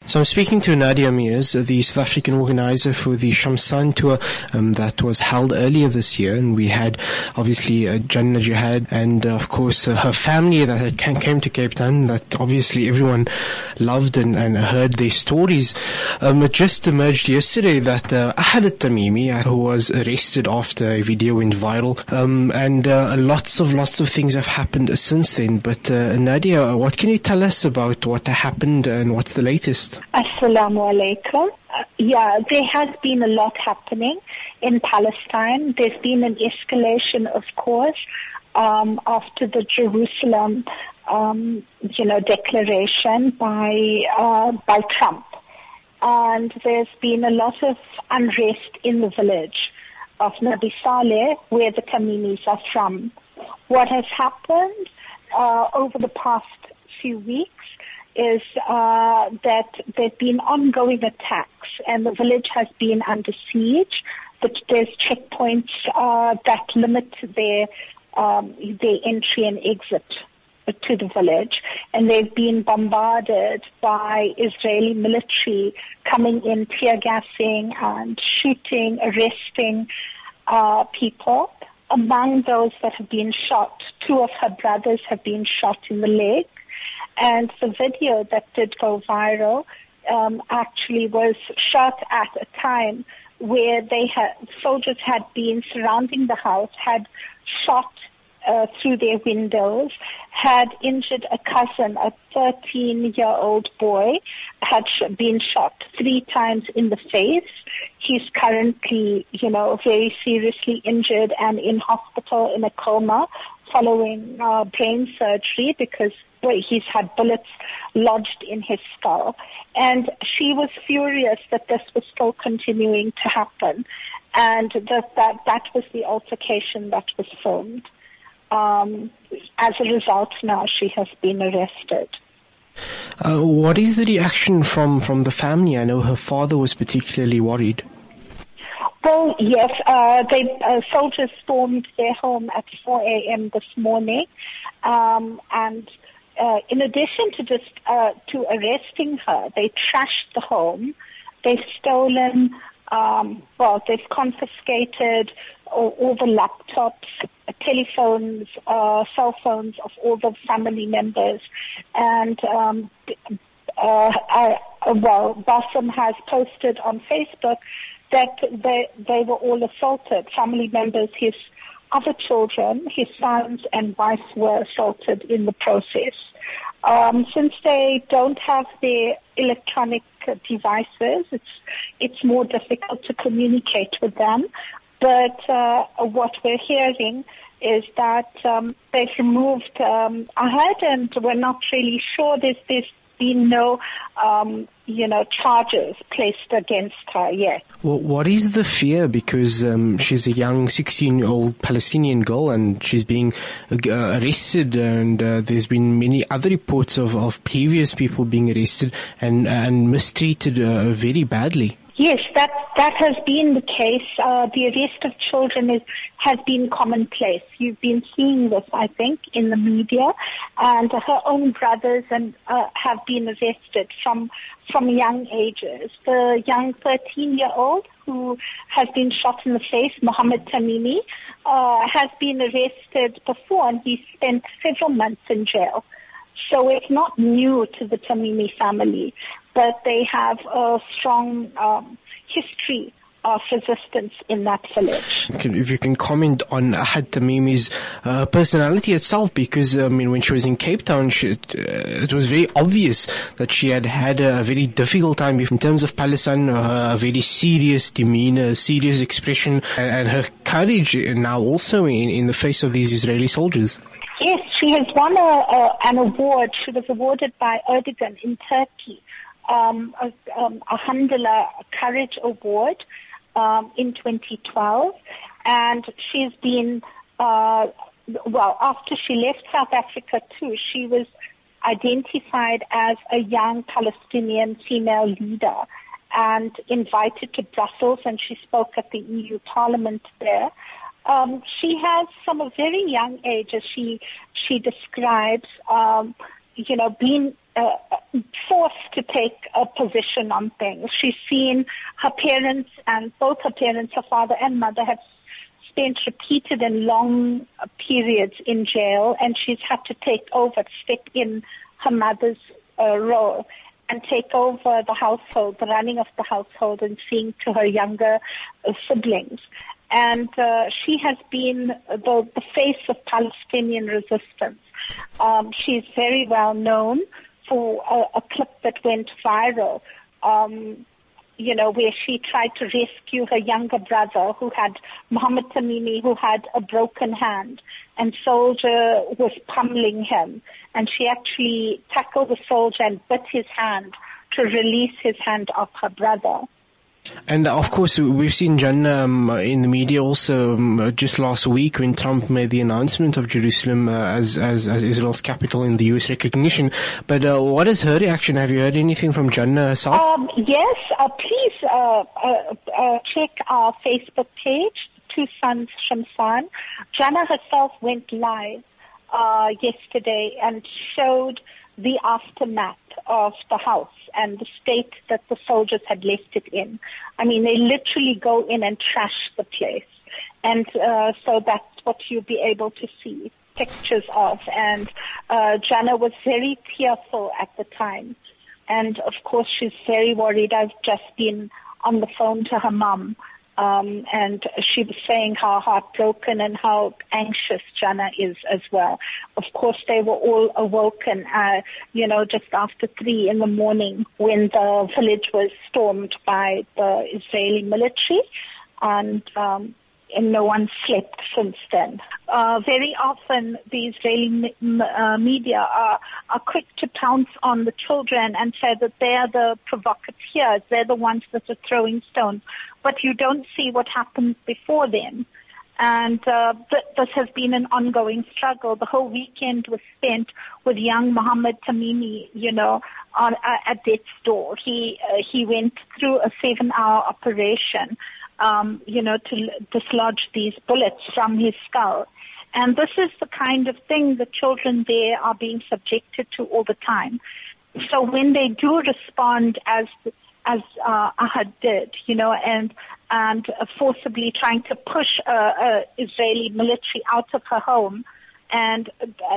So I'm speaking to Nadia Mears, the South African organizer for the Shamsan tour that was held earlier this year. And we had, obviously, Jannah Jihad and, of course, her family that came to Cape Town that obviously everyone loved and heard their stories. It just emerged yesterday that Ahad al-Tamimi, who was arrested after a video went viral, and lots of things have happened since then. But Nadia, what can you tell us about what happened and what's the latest? Assalamu alaikum. There has been a lot happening in Palestine. There's been an escalation, of course, after the Jerusalem, declaration by Trump. And there's been a lot of unrest in the village of Nabi Saleh, where the Tamimis are from. What has happened over the past few weeks is that there have been ongoing attacks and the village has been under siege, but there's checkpoints that limit their entry and exit to the village, and they've been bombarded by Israeli military coming in, tear gassing and shooting, arresting people. Among those that have been shot, 2 of her brothers have been shot in the leg. And the video that did go viral actually was shot at a time where soldiers had been surrounding the house, had shot through their windows, had injured a cousin, a 13-year-old boy, had been shot 3 times in the face. He's currently, very seriously injured and in hospital in a coma following brain surgery because he's had bullets lodged in his skull. And she was furious that this was still continuing to happen, and that was the altercation that was filmed. As a result, now she has been arrested. What is the reaction from the family? I know her father was particularly worried. Well, yes, soldiers stormed their home at 4 a.m. this morning, and in addition to just to arresting her, they trashed the home. They've stolen, they've confiscated all the laptops, telephones, cell phones of all the family members, and Bassem has posted on Facebook that they were all assaulted. Family members, his other children, his sons and wife were assaulted in the process. Since they don't have their electronic devices, it's more difficult to communicate with them. But what we're hearing is that they've removed Ahad, and we're not really sure. There's been no charges placed against her yet. Well, what is the fear? Because she's a young 16-year-old Palestinian girl and she's being arrested, and there's been many other reports of previous people being arrested and mistreated very badly. Yes, that has been the case. The arrest of children has been commonplace. You've been seeing this, I think, in the media, and her own brothers have been arrested from young ages. The young 13-year-old who has been shot in the face, Mohammed Tamimi, has been arrested before, and he spent several months in jail. So it's not new to the Tamimi family, but they have a strong history of resistance in that village. If you can comment on Ahad Tamimi's personality itself, because when she was in Cape Town, it was very obvious that she had a very difficult time in terms of Palestine, a very serious demeanor, serious expression, and her courage now also in the face of these Israeli soldiers. Yes, she has won an award. She was awarded by Erdogan in Turkey, a Hamdullah Courage Award in 2012. And she's been, after she left South Africa too, she was identified as a young Palestinian female leader and invited to Brussels, and she spoke at the EU Parliament there. She has, from a very young age, as she describes, being forced to take a position on things. She's seen her parents, and both her parents, her father and mother, have spent repeated and long periods in jail, and she's had to take over, step in her mother's role and take over the household, the running of the household, and seeing to her younger siblings. And she has been the face of Palestinian resistance. She's very well known for a clip that went viral, where she tried to rescue her younger brother, Mohammed Tamimi, who had a broken hand, and soldier was pummeling him. And she actually tackled the soldier and bit his hand to release his hand off her brother. And of course, we've seen Jannah in the media also just last week when Trump made the announcement of Jerusalem as Israel's capital in the U.S. recognition. But what is her reaction? Have you heard anything from Jannah herself? Yes, please check our Facebook page, Two Sons Shamsan. Jannah herself went live yesterday and showed the aftermath of the house and the state that the soldiers had left it in. I mean, they literally go in and trash the place. And so that's what you'll be able to see pictures of. And Jannah was very tearful at the time. And, of course, she's very worried. I've just been on the phone to her mum. And she was saying how heartbroken and how anxious Jannah is as well. Of course, they were all awoken, just after 3 a.m. when the village was stormed by the Israeli military, and no one slept since then. Very often, the Israeli media are quick to pounce on the children and say that they are the provocateurs, they're the ones that are throwing stones. But you don't see what happens before them. And this has been an ongoing struggle. The whole weekend was spent with young Mohammed Tamimi, at death's door. He went through a 7-hour operation, to dislodge these bullets from his skull. And this is the kind of thing the children there are being subjected to all the time. So when they do respond as Ahad did, and forcibly trying to push Israeli military out of her home, and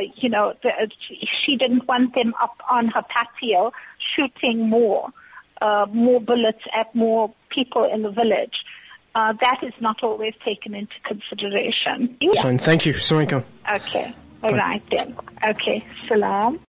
she didn't want them up on her patio shooting more bullets at more people in the village. That is not always taken into consideration. Fine. Thank you. Assalamu alaikum. Okay. All right then. Okay. Salam.